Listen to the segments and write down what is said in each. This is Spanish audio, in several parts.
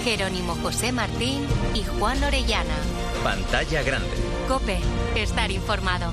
Jerónimo José Martín y Juan Orellana. Pantalla grande. COPE. Estar informado.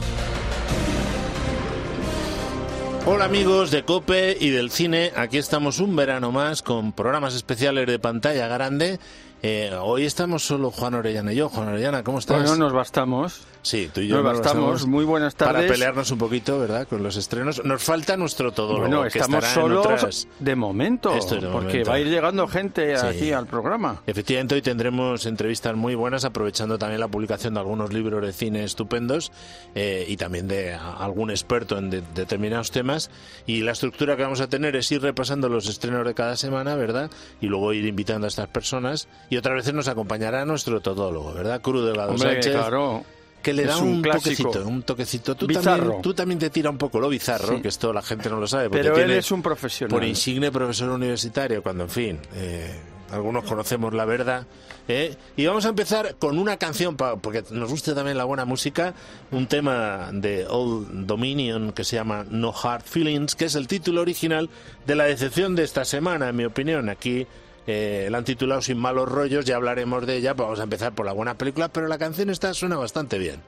Hola amigos de COPE y del cine, aquí estamos un verano más con programas especiales de Pantalla Grande. Hoy estamos solo Juan Orellana y yo. Juan Orellana, ¿cómo estás? Bueno, nos bastamos. Sí, tú y yo nos bastamos. Muy buenas tardes. Para pelearnos un poquito, ¿verdad? Con los estrenos. Nos falta nuestro todólogo. Bueno, que estamos solos de momento. Esto es de porque momento. va a ir llegando gente aquí al programa. Efectivamente, hoy tendremos entrevistas muy buenas, aprovechando también la publicación de algunos libros de cine estupendos y también de algún experto en determinados temas. Y la estructura que vamos a tener es ir repasando los estrenos de cada semana, ¿verdad? Y luego ir invitando a estas personas. Y otras veces nos acompañará nuestro todólogo, ¿verdad? Cruz Delgado Sánchez. Claro. Que le da un toquecito. Tú también te tira un poco lo bizarro, sí. Que esto la gente no lo sabe. Pero él es un profesional. Por insigne profesor universitario, cuando, en fin, algunos conocemos la verdad. Y vamos a empezar con una canción, porque nos gusta también la buena música, un tema de Old Dominion que se llama No Hard Feelings, que es el título original de la decepción de esta semana, en mi opinión. Aquí la han titulado Sin malos rollos, ya hablaremos de ella, pues vamos a empezar por la buena película, pero la canción esta suena bastante bien.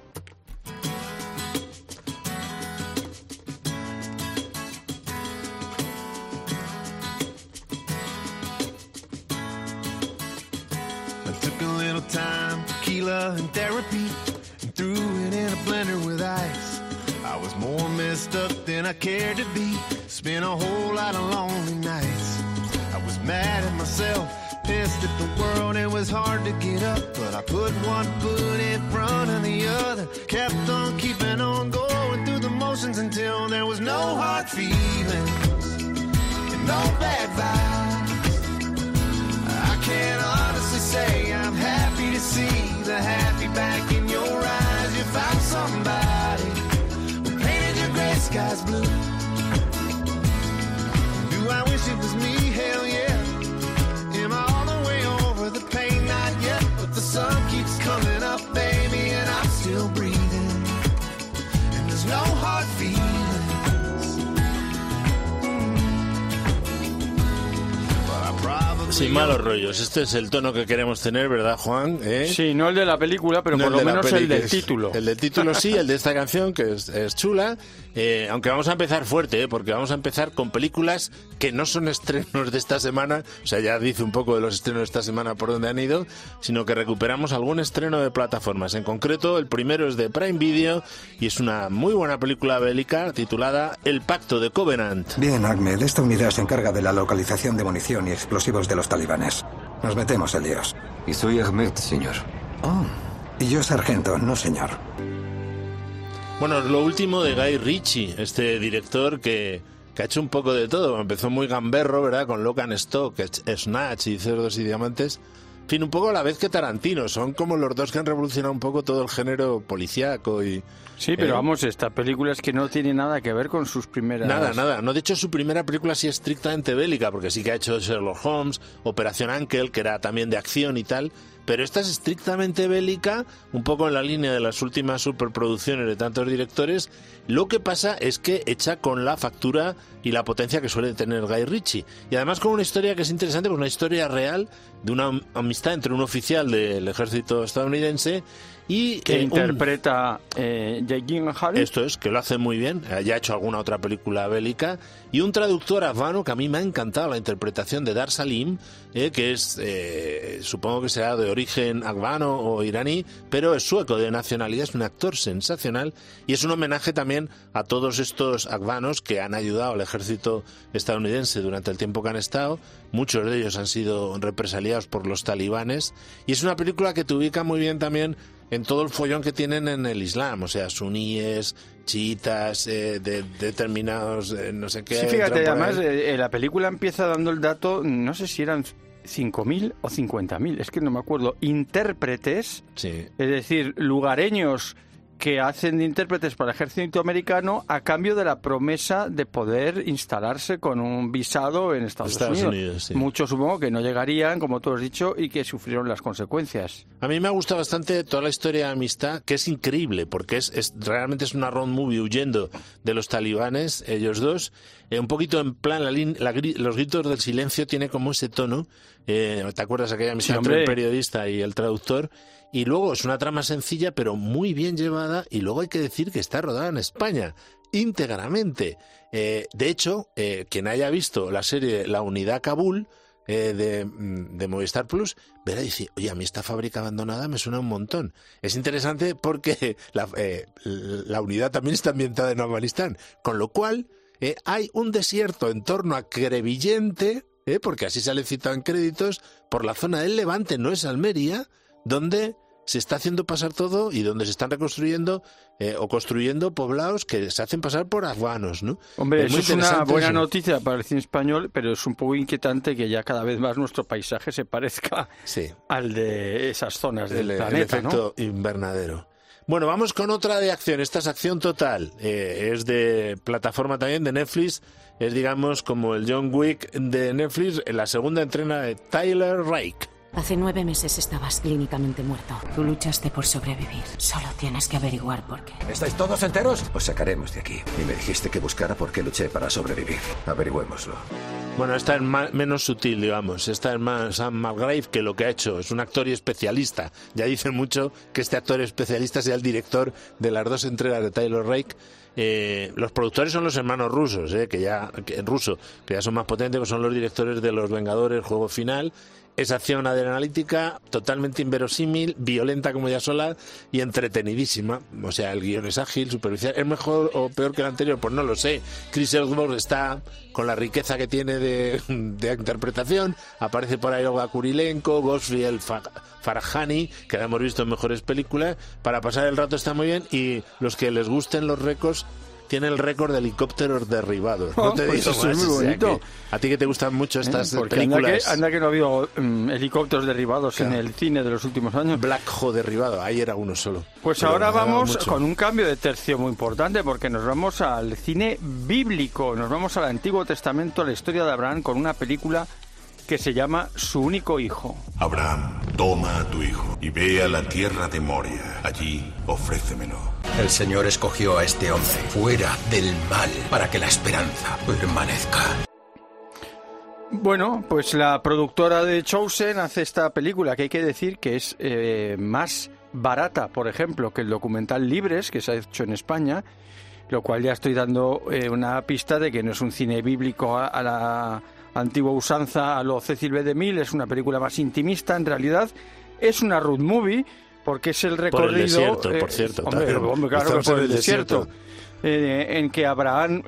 I took a little time, tequila and therapy, and threw it in a blender with ice. I was more messed up than I cared to be, spent a whole lot of lonely nights. I was mad at myself, pissed at the world, it was hard to get up, but I put one foot in front of the other, kept on keeping on going through the motions until there was no hard feelings and no bad vibes. I can't honestly say I'm happy to see the happy back in your eyes. You found somebody who painted your gray skies blue. Do I wish it was me? Hell yeah. Am I all the way over the pain? Not yet, but the sun keeps coming up, baby, and I'm still breathing. And there's no hard feelings. Sin malos rollos, este es el tono que queremos tener, ¿verdad, Juan? Sí, no el de la película, pero no por lo menos el del título. El del título sí, el de esta canción, que es chula. Aunque vamos a empezar fuerte, porque vamos a empezar con películas que no son estrenos de esta semana, o sea, ya dice un poco de los estrenos de esta semana por dónde han ido, sino que recuperamos algún estreno de plataformas. En concreto, el primero es de Prime Video y es una muy buena película bélica titulada El Pacto de Covenant. Bien, Ahmed, esta unidad se encarga de la localización de munición y explosivos de los talibanes. Nos metemos en líos. Y soy Ahmed, señor. Oh, y yo sargento, no señor. Bueno, es lo último de Guy Ritchie, este director que ha hecho un poco de todo. Empezó muy gamberro, ¿verdad? Con Lock and Stock, Snatch y Cerdos y Diamantes. En fin, un poco a la vez que Tarantino. Son como los dos que han revolucionado un poco todo el género policíaco y... Sí, pero vamos, esta película es que no tiene nada que ver con sus primeras... Nada. No, de hecho, su primera película sí es estrictamente bélica, porque sí que ha hecho Sherlock Holmes, Operación Ángel, que era también de acción y tal... Pero esta es estrictamente bélica, un poco en la línea de las últimas superproducciones de tantos directores. Lo que pasa es que hecha con la factura y la potencia que suele tener Guy Ritchie. Y además con una historia que es interesante, pues una historia real de una amistad entre un oficial del ejército estadounidense y... que interpreta Jake Gyllenhaal. Esto es, que lo hace muy bien, ya ha hecho alguna otra película bélica. Y un traductor afgano que a mí me ha encantado la interpretación de Dar Salim, que es, supongo que será de origen afgano o iraní, pero es sueco de nacionalidad, es un actor sensacional y es un homenaje también a todos estos afganos que han ayudado al ejército estadounidense durante el tiempo que han estado. Muchos de ellos han sido represaliados por los talibanes y es una película que te ubica muy bien también en todo el follón que tienen en el Islam, o sea, suníes, chiitas, de determinados, no sé qué. Sí, fíjate, además la película empieza dando el dato, no sé si eran 5.000 o 50.000, es que no me acuerdo, intérpretes, sí. Es decir, lugareños que hacen de intérpretes para el ejército americano a cambio de la promesa de poder instalarse con un visado en Estados Unidos. Sí. Muchos supongo que no llegarían, como tú has dicho, y que sufrieron las consecuencias. A mí me ha gustado bastante toda la historia de amistad, que es increíble, porque realmente es una road movie huyendo de los talibanes, ellos dos. un poquito en plan, los gritos del silencio tiene como ese tono. ¿Te acuerdas aquella misión entre el periodista y el traductor? Y luego es una trama sencilla, pero muy bien llevada, y luego hay que decir que está rodada en España, íntegramente. De hecho, quien haya visto la serie La Unidad Kabul, de Movistar Plus, verá y dice, oye, a mí esta fábrica abandonada me suena un montón. Es interesante porque la unidad también está ambientada en Afganistán, con lo cual hay un desierto en torno a Crevillente, porque así sale citado en créditos, por la zona del Levante, no es Almería, donde se está haciendo pasar todo y donde se están reconstruyendo o construyendo poblados que se hacen pasar por afganos, ¿no? Hombre, eso es una buena noticia para el cine español, pero es un poco inquietante que ya cada vez más nuestro paisaje se parezca al de esas zonas del planeta, el efecto invernadero. Bueno, vamos con otra de acción. Esta es Acción Total. Es de plataforma también, de Netflix. Es, digamos, como el John Wick de Netflix, en la segunda entrega de Tyler Rake. Hace 9 meses estabas clínicamente muerto. Tú luchaste por sobrevivir. Solo tienes que averiguar por qué. ¿Estáis todos enteros? Os sacaremos de aquí. Y me dijiste que buscara por qué luché para sobrevivir. Averigüémoslo. Bueno, esta es menos sutil, digamos. Esta es más Sam Malgrave, que lo que ha hecho es un actor y especialista. Ya dicen mucho que este actor especialista sea el director de las 2 entregas de Tyler Rake. Los productores son los hermanos rusos, que ya son más potentes, que son los directores de Los Vengadores, Juego Final. Es acción adrenalítica, totalmente inverosímil, violenta como ya sola y entretenidísima. O sea, el guión es ágil, superficial. ¿Es mejor o peor que el anterior? Pues no lo sé. Chris Hemsworth está con la riqueza que tiene de interpretación. Aparece por ahí Olga Kurilenko, Gosfried Farahani, que la hemos visto en mejores películas. Para pasar el rato está muy bien, y los que les gusten los récords, tiene el récord de helicópteros derribados. No te digo eso más, es muy bonito. O sea, a ti que te gustan mucho estas porque películas. Anda que no ha habido helicópteros derribados en el cine de los últimos años. Black Hawk derribado, ahí era uno solo. Pues pero ahora vamos con un cambio de tercio muy importante, porque nos vamos al cine bíblico, nos vamos al Antiguo Testamento, a la historia de Abraham, con una película que se llama Su único hijo. Abraham, toma a tu hijo y ve a la tierra de Moria. Allí ofrécemelo. El Señor escogió a este hombre fuera del mal para que la esperanza permanezca. Bueno, pues la productora de Chosen hace esta película, que hay que decir que es más barata, por ejemplo, que el documental Libres, que se ha hecho en España, lo cual ya estoy dando una pista de que no es un cine bíblico a la antigua usanza, a lo Cecil B. DeMille. Es una película más intimista, en realidad. Es una road movie, porque es el recorrido... Por el desierto, por cierto. Hombre, claro que por el desierto. En que Abraham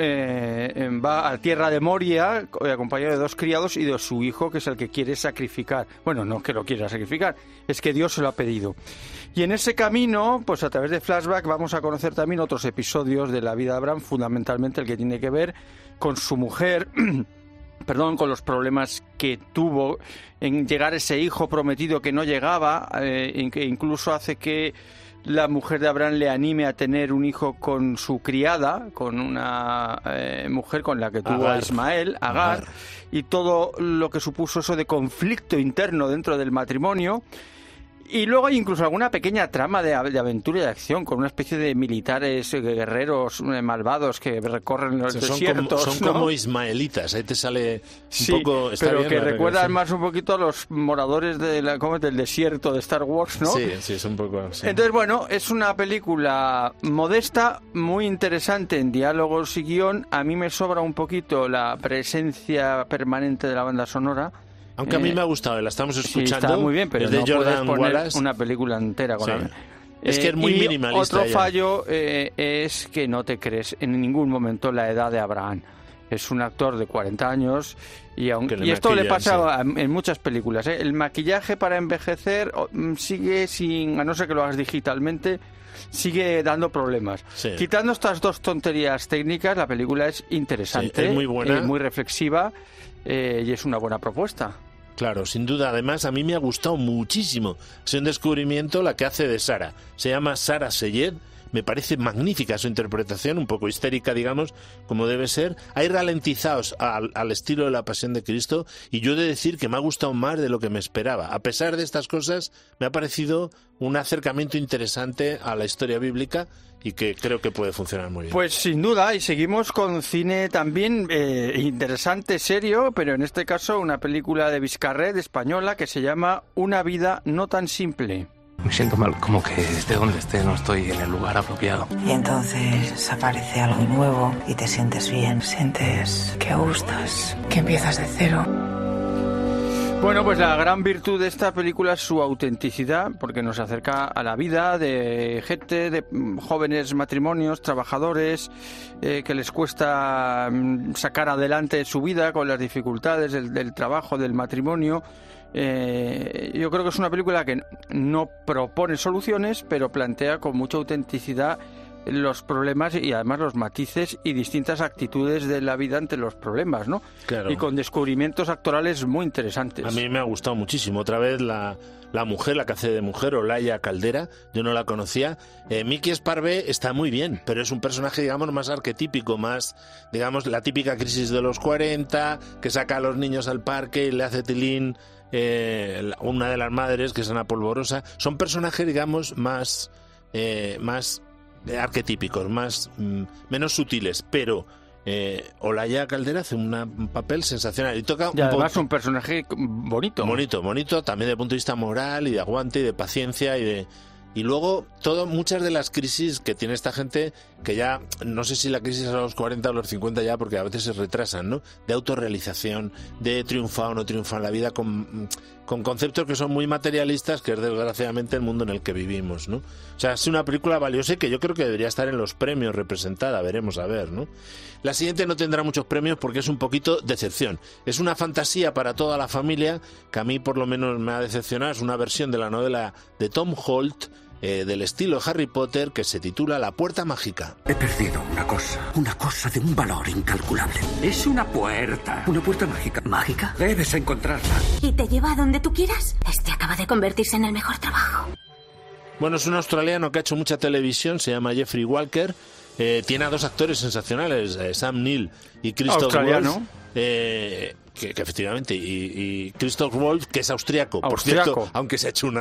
va a tierra de Moria, acompañado de 2 criados y de su hijo, que es el que quiere sacrificar. Bueno, no que lo quiera sacrificar, es que Dios se lo ha pedido. Y en ese camino, pues a través de flashback, vamos a conocer también otros episodios de la vida de Abraham, fundamentalmente el que tiene que ver con su mujer... con los problemas que tuvo en llegar ese hijo prometido que no llegaba, en que incluso hace que la mujer de Abraham le anime a tener un hijo con su criada, con una mujer con la que tuvo a Ismael, Agar, y todo lo que supuso eso de conflicto interno dentro del matrimonio. Y luego hay incluso alguna pequeña trama de aventura y de acción, con una especie de militares guerreros malvados que recorren los desiertos. Son como ismaelitas, ahí te sale un poco... Está pero bien, que recuerdan más un poquito a los moradores del desierto de Star Wars, ¿no? Sí, es un poco... Sí. Entonces, bueno, es una película modesta, muy interesante en diálogos y guión. A mí me sobra un poquito la presencia permanente de la banda sonora. Aunque a mí me ha gustado, la estamos escuchando. Sí, está muy bien, pero es de no Jordan puedes poner Wallace. una película entera con la... Es que es muy minimalista. Otro fallo es que no te crees en ningún momento la edad de Abraham. Es un actor de 40 años y esto le pasa en muchas películas. El maquillaje para envejecer sigue sin, a no ser que lo hagas digitalmente, sigue dando problemas. Sí. Quitando estas 2 tonterías técnicas, la película es interesante, sí, es muy buena, muy reflexiva y es una buena propuesta. Claro, sin duda. Además, a mí me ha gustado muchísimo. Es un descubrimiento la que hace de Sara. Se llama Sara Seyed. me parece magnífica su interpretación, un poco histérica, digamos, como debe ser. Hay ralentizados al estilo de La Pasión de Cristo, y yo he de decir que me ha gustado más de lo que me esperaba. A pesar de estas cosas, me ha parecido un acercamiento interesante a la historia bíblica y que creo que puede funcionar muy bien. Pues sin duda, y seguimos con cine también interesante, serio, pero en este caso una película de Vizcarret, española, que se llama Una vida no tan simple. Me siento mal, como que esté donde esté no estoy en el lugar apropiado. Y entonces aparece algo nuevo y te sientes bien, sientes que gustas, que empiezas de cero. Bueno, pues la gran virtud de esta película es su autenticidad, porque nos acerca a la vida de gente, de jóvenes matrimonios, trabajadores, que les cuesta sacar adelante su vida con las dificultades del trabajo, del matrimonio. Yo creo que es una película que no propone soluciones, pero plantea con mucha autenticidad los problemas y además los matices y distintas actitudes de la vida ante los problemas, ¿no? Claro. Y con descubrimientos actorales muy interesantes. A mí me ha gustado muchísimo. Otra vez la mujer, la que hace de mujer, Olaya Caldera, yo no la conocía. Miki Esparvé está muy bien, pero es un personaje, digamos, más arquetípico, más, digamos, la típica crisis de los 40, que saca a los niños al parque y le hace tilín una de las madres, que es Ana Polvorosa. Son personajes, digamos, más arquetípicos, menos sutiles, pero Olaya Caldera hace un papel sensacional y toca y además un personaje bonito, también desde el punto de vista moral y de aguante y de paciencia y luego muchas de las crisis que tiene esta gente, que ya no sé si la crisis a los 40 o los 50 ya, porque a veces se retrasan, ¿no? De autorrealización, de triunfar o no triunfar en la vida, con conceptos que son muy materialistas, que es desgraciadamente el mundo en el que vivimos, ¿no? O sea, es una película valiosa y que yo creo que debería estar en los premios representada, veremos a ver, ¿no? La siguiente no tendrá muchos premios porque es un poquito decepción. Es una fantasía para toda la familia, que a mí por lo menos me ha decepcionado. Es una versión de la novela de Tom Holt, del estilo Harry Potter, que se titula La Puerta Mágica. He perdido una cosa de un valor incalculable. Es una puerta mágica. ¿Mágica? Debes encontrarla. ¿Y te lleva a donde tú quieras? Este acaba de convertirse en el mejor trabajo. Bueno, es un australiano que ha hecho mucha televisión, se llama Jeffrey Walker. Tiene a dos actores sensacionales, Sam Neill y Christoph Waltz. Que efectivamente, y Christoph Waltz, que es austriaco, por cierto, aunque se ha hecho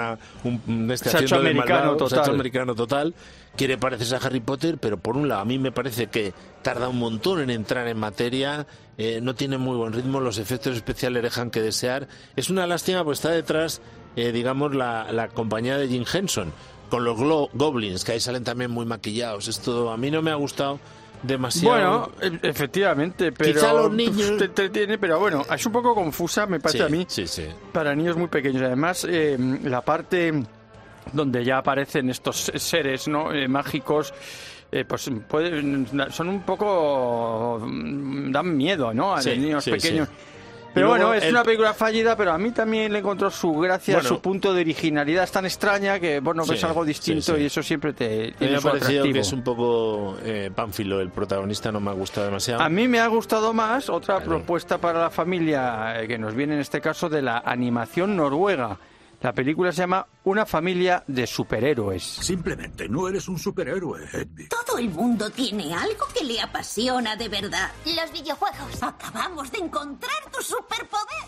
americano total, quiere parecerse a Harry Potter, pero por un lado a mí me parece que tarda un montón en entrar en materia, no tiene muy buen ritmo, los efectos especiales dejan que desear. Es una lástima porque está detrás, digamos, la compañía de Jim Henson, con los Goblins, que ahí salen también muy maquillados. Esto a mí no me ha gustado demasiado. Bueno, efectivamente, pero quizá los niños te entretiene, pero bueno, es un poco confusa, me parece a mí, para niños muy pequeños. Además, la parte donde ya aparecen estos seres, ¿no? Mágicos, pues son un poco, dan miedo, ¿no? A los niños pequeños. Pero bueno, es una película fallida, pero a mí también le encontró su gracia, su punto de originalidad. Es tan extraña que, bueno, ves algo distinto y eso siempre te me ha parecido que es un poco pánfilo. El protagonista no me ha gustado demasiado. A mí me ha gustado más otra propuesta para la familia, que nos viene en este caso de la animación noruega. La película se llama Una familia de superhéroes. Simplemente no eres un superhéroe, Hedwig. Todo el mundo tiene algo que le apasiona de verdad. Los videojuegos. Acabamos de encontrar tu superpoder.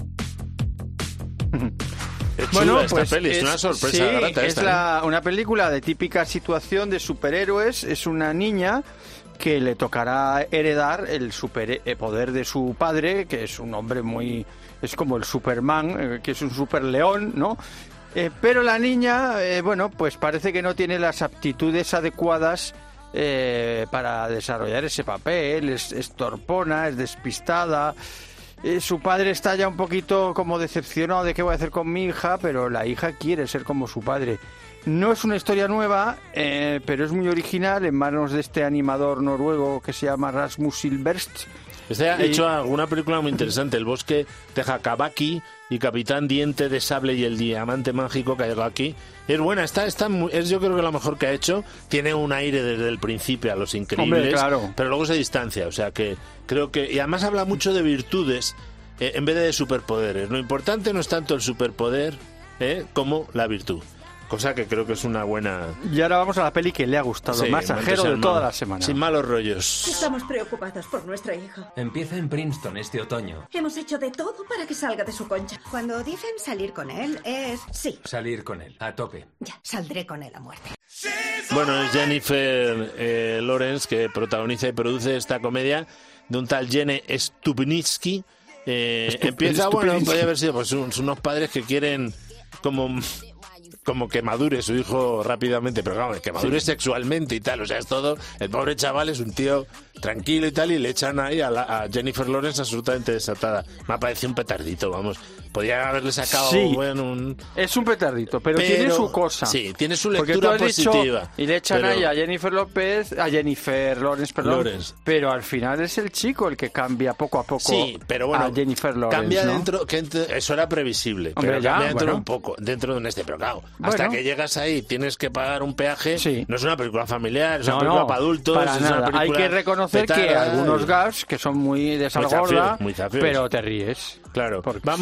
Es chula esta peli, es una sorpresa grata esta. Es una película de típica situación de superhéroes. Es una niña que le tocará heredar el poder de su padre, que es un hombre es como el Superman, que es un superleón, ¿no? Pero la niña, bueno, pues parece que no tiene las aptitudes adecuadas para desarrollar ese papel. Es torpona, es despistada. Su padre está ya un poquito como decepcionado de qué voy a hacer con mi hija, pero la hija quiere ser como su padre. No es una historia nueva, pero es muy original, en manos de este animador noruego que se llama Rasmus Silverst. Ha hecho alguna película muy interesante, El bosque de Hakabaki y Capitán Diente de Sable y el diamante mágico, que ha llegado aquí. Es buena, es yo creo que lo mejor que ha hecho. Tiene un aire desde el principio a Los Increíbles. Hombre, claro. Pero luego se distancia, o sea que creo que... Y además habla mucho de virtudes en vez de superpoderes. Lo importante no es tanto el superpoder como la virtud. cosa que creo que es una buena... Y ahora vamos a la peli que le ha gustado, Masajero de toda la semana. Sin malos rollos. Estamos preocupados por nuestro hijo. Empieza en Princeton este otoño. Hemos hecho de todo para que salga de su concha. Cuando dicen salir con él, es... sí. Salir con él, a tope. Ya, saldré con él a muerte. Bueno, es Jennifer Lawrence que protagoniza y produce esta comedia de un tal Jenny Stupnitsky. Empieza, bueno, podría haber sido pues unos padres que quieren como que madure su hijo rápidamente, pero claro, que madure sexualmente y tal, o sea, es todo, el pobre chaval es un tío tranquilo y tal, y le echan ahí a Jennifer Lawrence absolutamente desatada. Me ha parecido un petardito, vamos, podría haberle sacado es un petardito, pero tiene su cosa. Sí, tiene su lectura positiva. Y le echan ahí a Jennifer Lawrence, pero al final es el chico el que cambia poco a poco. Sí, pero bueno, a Jennifer Lawrence, cambia, ¿no? dentro, eso era previsible, hombre, pero cambia dentro un poco, dentro de un pero claro, hasta que llegas ahí tienes que pagar un peaje. No es una película familiar, es una película para adultos. Para nada. Hay que reconocer que algunos gags que son muy de sal gorda, pero te ríes. Claro,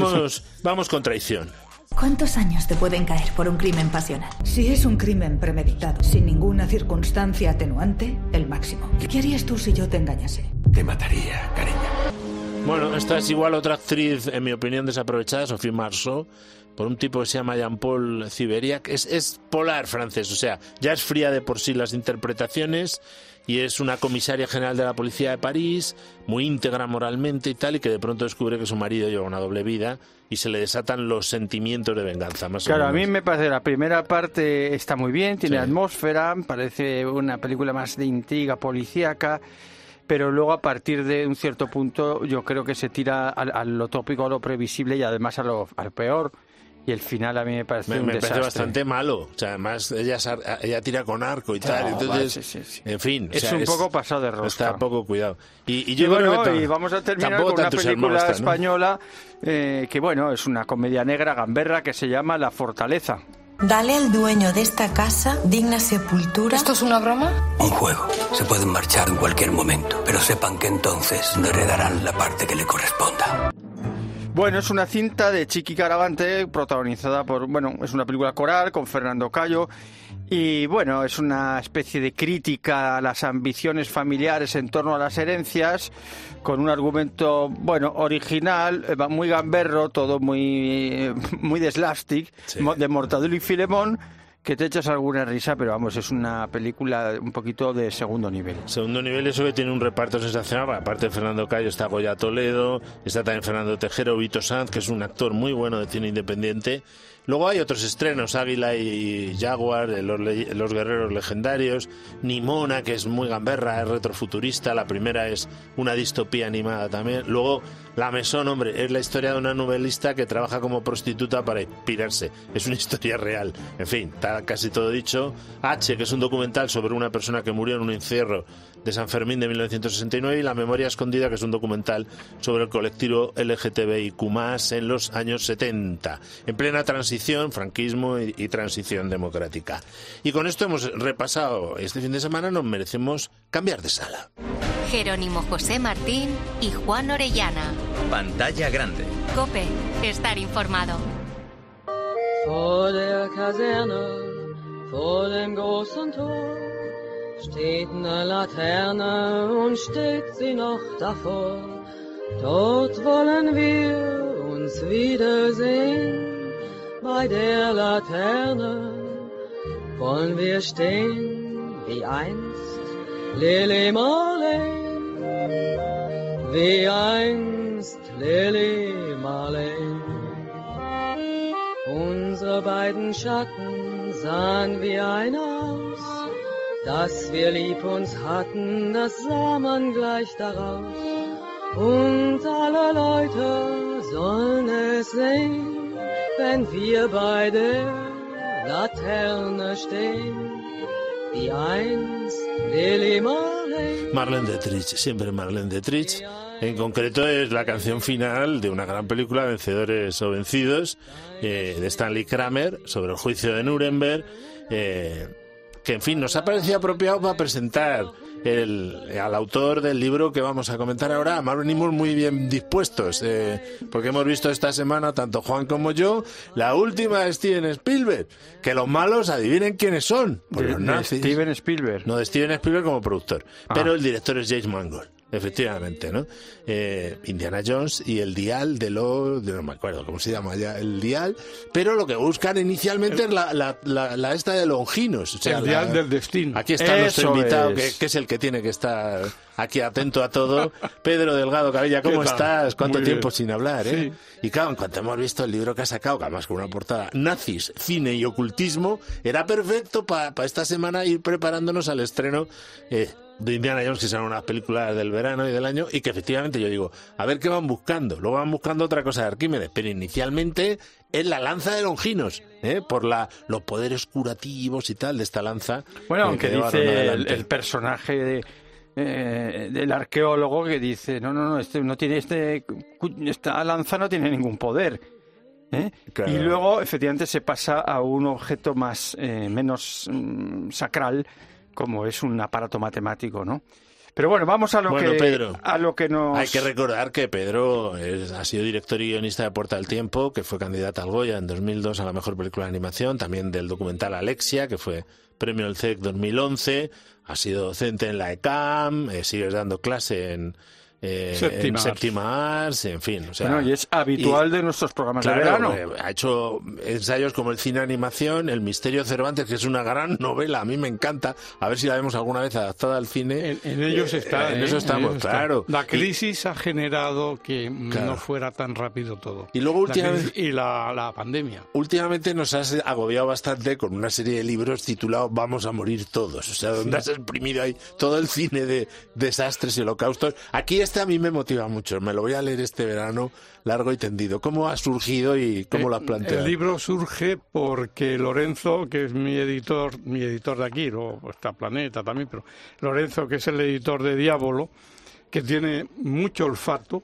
vamos con traición. ¿Cuántos años te pueden caer por un crimen pasional? Si es un crimen premeditado, sin ninguna circunstancia atenuante, el máximo. ¿Qué harías tú si yo te engañase? Te mataría, cariño. Bueno, esta es igual otra actriz, en mi opinión, desaprovechada, Sophie Marceau, por un tipo que se llama Jean-Paul Ciberiac. Es polar francés, o sea, ya es fría de por sí las interpretaciones, y es una comisaria general de la policía de París, muy íntegra moralmente y tal, y que de pronto descubre que su marido lleva una doble vida y se le desatan los sentimientos de venganza. Claro, a mí me parece la primera parte está muy bien, tiene atmósfera, parece una película más de intriga policíaca, pero luego a partir de un cierto punto yo creo que se tira a lo tópico, a lo previsible y además al peor. Y el final a mí me parece un desastre. Me parece bastante malo. O sea, además ella tira con arco y tal. Entonces, en fin. Es un poco pasado de rosca. Está poco cuidado. Y vamos a terminar con una película española que, bueno, es una comedia negra gamberra que se llama La Fortaleza. Dale al dueño de esta casa digna sepultura. ¿Esto es una broma? Un juego. Se pueden marchar en cualquier momento, pero sepan que entonces no heredarán la parte que le corresponda. Bueno, es una cinta de Chiqui Caravante protagonizada por, es una película coral con Fernando Cayo y, es una especie de crítica a las ambiciones familiares en torno a las herencias con un argumento, original, muy gamberro, todo muy de slapstick, de Mortadelo y Filemón, que te echas alguna risa, pero es una película un poquito de segundo nivel. Segundo nivel, eso que tiene un reparto sensacional. Aparte de Fernando Cayo está Goya Toledo, está también Fernando Tejero, Vito Sanz, que es un actor muy bueno de cine independiente. Luego hay otros estrenos, Águila y Jaguar, los guerreros legendarios, Nimona, que es muy gamberra, es retrofuturista, la primera es una distopía animada también. Luego La Mesón, es la historia de una novelista que trabaja como prostituta para inspirarse, es una historia real. En fin, está casi todo dicho. H, que es un documental sobre una persona que murió en un encierro de San Fermín de 1969, y La Memoria Escondida, que es un documental sobre el colectivo LGTBIQ+, en los años 70, en plena transición, franquismo y transición democrática. Y con esto hemos repasado este fin de semana, nos merecemos cambiar de sala. Jerónimo José Martín y Juan Orellana. Pantalla grande. COPE, estar informado. Vor der Kaserne, vor dem großen Tor, steht eine Laterne und steht sie noch davor. Dort wollen wir uns wiedersehen, bei der Laterne wollen wir stehen, wie einst Lili Marleen, wie einst Lili Marleen. Unsere beiden Schatten sahen wie ein aus, dass wir lieb uns hatten, das sah man gleich daraus. Und alle Leute sollen es sehen, wenn wir bei der Laterne stehen, wie einst Lili Marleen. Marlene Dietrich, siempre Marlene Dietrich. En concreto es la canción final de una gran película, Vencedores o Vencidos, de Stanley Kramer, sobre el juicio de Nuremberg, que en fin nos ha parecido apropiado para presentar al autor del libro que vamos a comentar ahora. Además venimos muy bien dispuestos, porque hemos visto esta semana, tanto Juan como yo, la última de Steven Spielberg, que los malos adivinen quiénes son. Pues los nazis. De Steven Spielberg. No, de Steven Spielberg como productor, pero el director es James Mangold. Efectivamente, ¿no? Indiana Jones y el dial no me acuerdo cómo se llama ya, el dial, pero lo que buscan inicialmente es la esta de Longinos. O sea, el dial del destino. Aquí está nuestro invitado, que es el que tiene que estar aquí atento a todo. Pedro Delgado Cabella, ¿cómo estás? ¿Cuánto tiempo sin hablar, Sí. Y claro, en cuanto hemos visto el libro que ha sacado, que además con una portada, Nazis, Cine y Ocultismo, era perfecto para esta semana ir preparándonos al estreno de Indiana Jones, que serán unas películas del verano y del año, y que efectivamente yo digo, a ver qué van buscando. Luego van buscando otra cosa de Arquímedes, pero inicialmente es la lanza de Longinos, por los poderes curativos y tal de esta lanza. Bueno, aunque dice el personaje del arqueólogo que dice, no, esta lanza no tiene ningún poder. Claro. Y luego efectivamente se pasa a un objeto menos sacral, como es un aparato matemático, ¿no? Pero bueno, vamos a lo que nos... Hay que recordar que Pedro ha sido director y guionista de Puerta del Tiempo, que fue candidata al Goya en 2002 a la mejor película de animación, también del documental Alexia, que fue premio del CEC 2011, ha sido docente en la ECAM, sigues dando clase en Séptima Ars, en fin. O sea, bueno, y es habitual de nuestros programas de verano. Ha hecho ensayos como El cine animación, El misterio de Cervantes, que es una gran novela, a mí me encanta, a ver si la vemos alguna vez adaptada al cine. En ellos está. En eso estamos, claro. La crisis ha generado que no fuera tan rápido todo. Y luego últimamente... Y la pandemia. Últimamente nos has agobiado bastante con una serie de libros titulados Vamos a morir todos, o sea, donde has exprimido ahí todo el cine de desastres y holocaustos. Aquí a mí me motiva mucho, me lo voy a leer este verano largo y tendido. ¿Cómo ha surgido y cómo lo has planteado? El libro surge porque Lorenzo, que es mi editor de aquí, luego está Planeta también, pero Lorenzo, que es el editor de Diabolo, que tiene mucho olfato,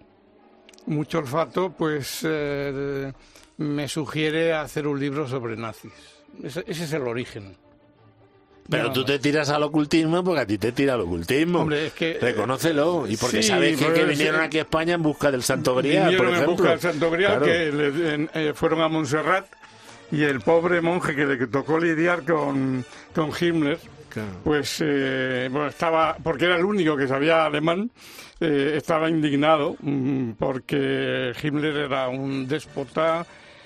pues me sugiere hacer un libro sobre nazis. Ese es el origen. Pero tú te tiras al ocultismo porque a ti te tira el ocultismo. Hombre, es que... Reconócelo. Y porque sabes que vinieron aquí a España en busca del Santo Grial, por ejemplo. En busca del Santo Grial, claro. Que fueron a Montserrat, y el pobre monje que le tocó lidiar con Himmler, claro. Pues estaba, porque era el único que sabía alemán, estaba indignado porque Himmler era un déspota,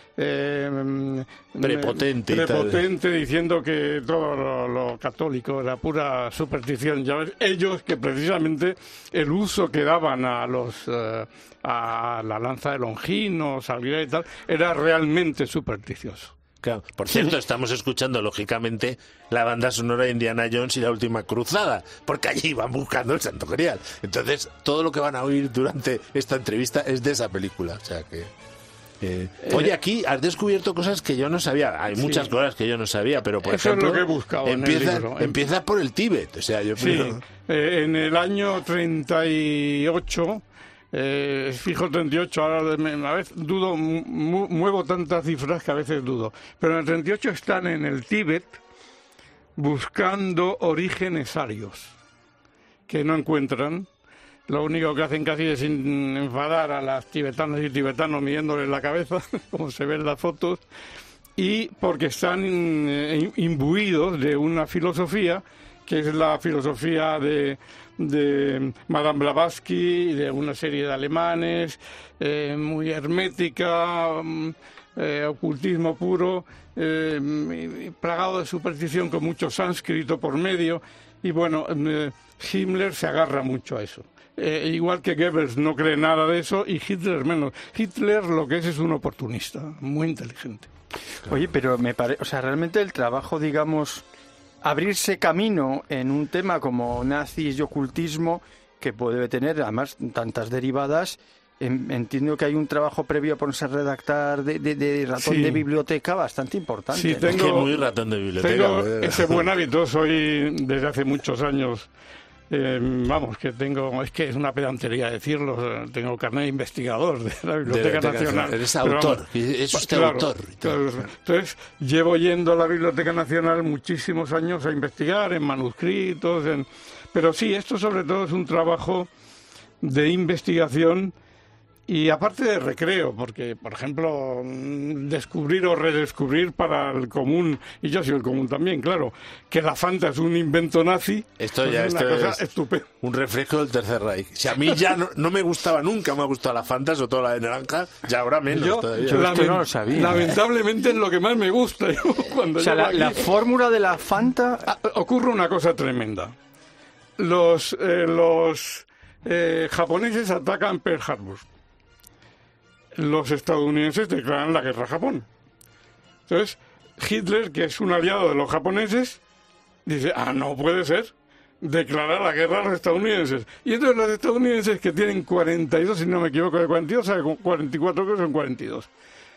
prepotente, diciendo que todo lo católico era pura superstición. Ya ves, ellos que precisamente el uso que daban a la lanza de Longinos, al Grial y tal, era realmente supersticioso. Claro. Por cierto, estamos escuchando, lógicamente, la banda sonora de Indiana Jones y la Última Cruzada, porque allí van buscando el Santo Grial. Entonces, todo lo que van a oír durante esta entrevista es de esa película. O sea que... Oye, aquí has descubierto cosas que yo no sabía. Hay muchas cosas que yo no sabía, pero por ejemplo, es lo que he buscado empieza por el Tíbet. O sea, en el año 38, fijo 38, ahora a veces dudo, muevo tantas cifras que a veces dudo, pero en el 38 están en el Tíbet buscando orígenes arios que no encuentran. Lo único que hacen casi es enfadar a las tibetanas y tibetanos midiéndoles la cabeza, como se ve en las fotos, y porque están imbuidos de una filosofía, que es la filosofía de Madame Blavatsky, de una serie de alemanes, muy hermética, ocultismo puro, plagado de superstición, con mucho sánscrito por medio, y bueno, Himmler se agarra mucho a eso. Igual que Goebbels no cree nada de eso, y Hitler menos. Hitler lo que es un oportunista, muy inteligente. Oye, pero me parece, o sea, realmente el trabajo, digamos, abrirse camino en un tema como nazis y ocultismo, que puede tener además tantas derivadas, entiendo que hay un trabajo previo a ponerse a redactar de ratón de biblioteca bastante importante. Sí, es que muy ratón de biblioteca. Tengo ese buen hábito, soy desde hace muchos años Vamos, que es que es una pedantería decirlo, tengo carnet de investigador de la Biblioteca Nacional. Eres autor, es usted autor. Claro. Entonces, llevo yendo a la Biblioteca Nacional muchísimos años a investigar en manuscritos, pero sí, esto sobre todo es un trabajo de investigación y aparte de recreo, porque, por ejemplo, descubrir o redescubrir para el común, y yo soy el común también, claro, que la Fanta es un invento nazi, esto es una cosa estupenda. Un refresco del Tercer Reich. Si a mí ya no me gustaba nunca, me ha gustado la Fanta, sobre todo la de naranja, ya ahora menos todavía. Yo esto no lo sabía. Lamentablemente es lo que más me gusta. Cuando la fórmula de la Fanta... Ocurre una cosa tremenda. Los japoneses atacan Pearl Harbor. Los estadounidenses declaran la guerra a Japón. Entonces, Hitler, que es un aliado de los japoneses, dice, no puede ser, declarar la guerra a los estadounidenses. Y entonces los estadounidenses, que tienen 42, si no me equivoco, de 42 a 44, creo que son 42,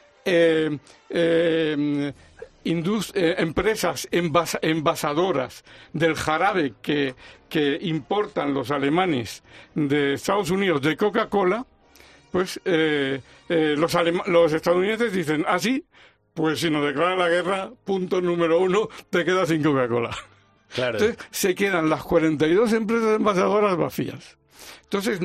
empresas envasadoras del jarabe que importan los alemanes de Estados Unidos de Coca-Cola, pues los estadounidenses dicen, sí, pues si nos declaran la guerra, punto número 1, te quedas sin Coca-Cola. Claro. Entonces se quedan las 42 empresas envasadoras vacías. Entonces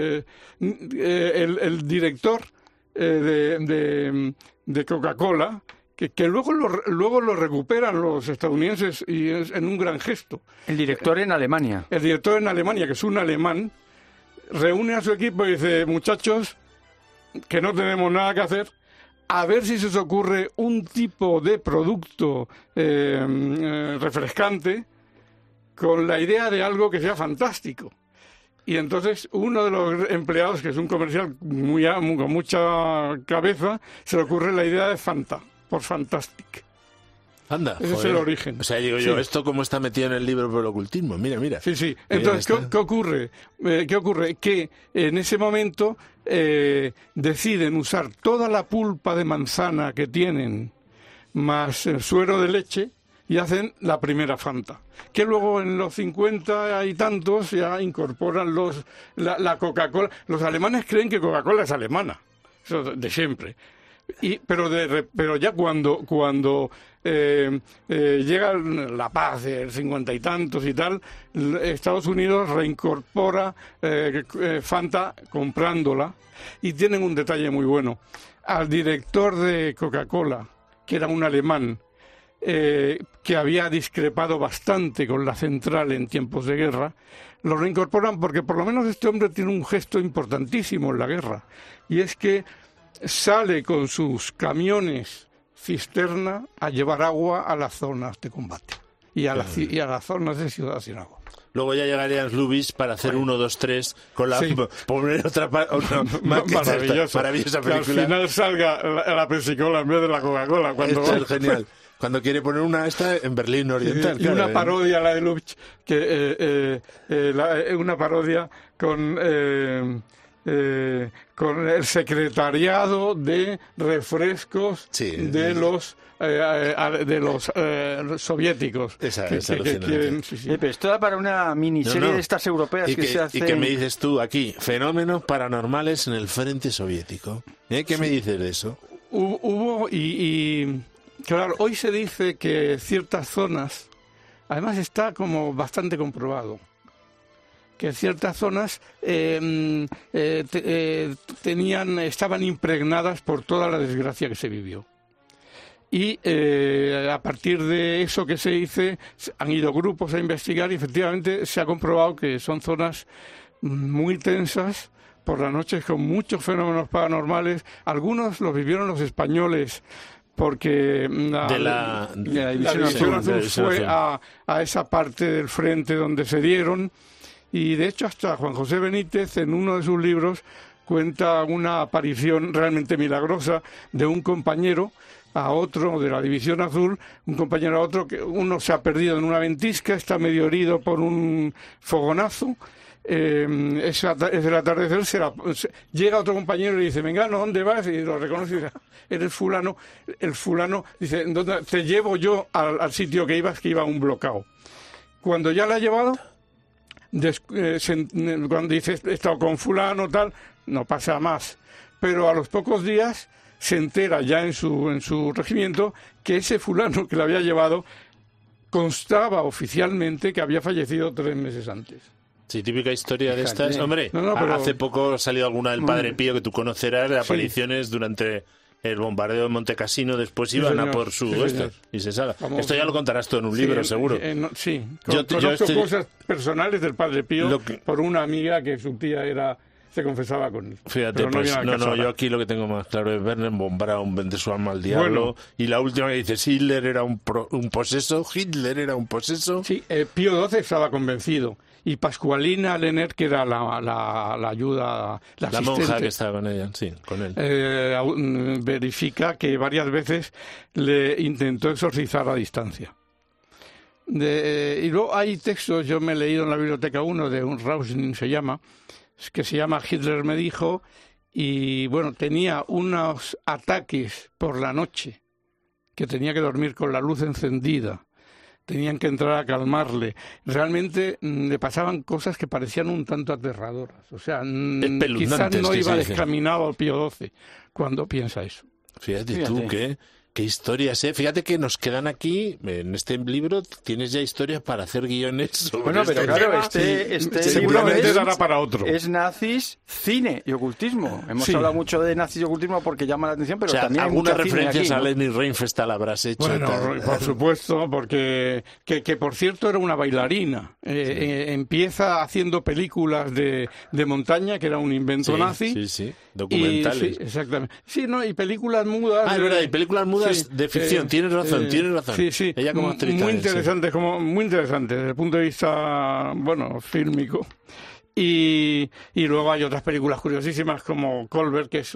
el director de Coca-Cola, que luego lo recuperan los estadounidenses y es en un gran gesto. El director en Alemania. El director en Alemania, que es un alemán, reúne a su equipo y dice, muchachos, que no tenemos nada que hacer, a ver si se os ocurre un tipo de producto refrescante con la idea de algo que sea fantástico. Y entonces uno de los empleados, que es un comercial con mucha cabeza, se le ocurre la idea de Fanta, por Fantastic. Anda, ese es el origen. O sea, digo yo, esto como está metido en el libro por el ocultismo, mira. Sí. Entonces, ¿qué ocurre? Que en ese momento deciden usar toda la pulpa de manzana que tienen, más el suero de leche, y hacen la primera Fanta. Que luego en los 50 y tantos ya incorporan la Coca-Cola. Los alemanes creen que Coca-Cola es alemana, eso de siempre. Pero ya cuando llega la paz del 50 y tantos y tal, Estados Unidos reincorpora Fanta comprándola, y tienen un detalle muy bueno. Al director de Coca-Cola, que era un alemán, que había discrepado bastante con la central en tiempos de guerra, lo reincorporan porque por lo menos este hombre tiene un gesto importantísimo en la guerra, y es que sale con sus camiones cisterna a llevar agua a las zonas de combate y a las zonas de ciudad sin agua. Luego ya llegarían Lubitsch para hacer 1, 2, 3 con la poner otra maravillosa película. Que al final salga la Pepsi-Cola en vez de la Coca-Cola. Esto es genial. Cuando quiere poner esta en Berlín Oriental. Y una parodia, la de Lubitsch, una parodia con el secretariado de refrescos de los soviéticos. Esa alucinante. Pero esto da para una miniserie de estas europeas que se hacen. ¿Y qué me dices tú aquí? Fenómenos paranormales en el frente soviético. ¿Qué me dices de eso? Hubo claro, hoy se dice que ciertas zonas, además está como bastante comprobado, que ciertas zonas estaban impregnadas por toda la desgracia que se vivió. Y a partir de eso que se dice, han ido grupos a investigar y efectivamente se ha comprobado que son zonas muy tensas por las noches, con muchos fenómenos paranormales. Algunos los vivieron los españoles, porque la División Azul fue a esa parte del frente donde se dieron. Y de hecho hasta Juan José Benítez, en uno de sus libros, cuenta una aparición realmente milagrosa de un compañero a otro de la División Azul, un compañero a otro, que uno se ha perdido en una ventisca, está medio herido por un fogonazo. Es el atardecer, llega otro compañero y dice, venga, ¿dónde vas? Y lo reconoce y dice, eres fulano. El fulano dice, ¿dónde te llevo yo al sitio que iba un bloqueo? Cuando ya la ha llevado, cuando dice he estado con fulano, tal, no pasa más. Pero a los pocos días se entera ya en su regimiento que ese fulano que le había llevado constaba oficialmente que había fallecido 3 meses antes. Sí, típica historia de estas. Hombre, pero hace poco ha salido alguna del Padre Pío que tú conocerás, de apariciones durante el bombardeo de Monte Cassino, después iban a por su y se salga. Esto ya lo contarás tú en un libro, seguro. Conozco cosas personales del Padre Pío por una amiga que su tía se confesaba con él. Fíjate, yo aquí lo que tengo más claro es Werner von Braun vende su alma al diablo, y la última que dice Hitler era un poseso. Sí, Pío XII estaba convencido, y Pascualina Lenner, que era la ayuda, la monja que estaba con ella, sí, con él, verifica que varias veces le intentó exorcizar a distancia. Y luego hay textos, yo me he leído en la biblioteca uno de un Rausning que se llama Hitler me dijo, y bueno, tenía unos ataques por la noche, que tenía que dormir con la luz encendida, tenían que entrar a calmarle. Realmente le pasaban cosas que parecían un tanto aterradoras. O sea, quizás no iba descaminado al Pío XII cuando piensa eso. Fíjate tú qué historias, ¿eh? Fíjate que nos quedan aquí, en este libro, tienes ya historias para hacer guiones sobre pero claro, este seguramente dará para otro. Es nazis, cine y ocultismo. Hemos hablado mucho de nazis y ocultismo porque llama la atención, pero también hay algunas referencias aquí, ¿no? a Leni Riefenstahl habrás hecho. Bueno, por supuesto, porque que por cierto era una bailarina. Empieza haciendo películas de montaña, que era un invento nazi. Sí, documentales. Sí, exactamente. Sí, y películas mudas. Es verdad, y películas mudas de ficción, tienes razón. Sí. Ella como actriz muy interesante, muy interesante desde el punto de vista, fílmico. Y luego hay otras películas curiosísimas como Colbert, que es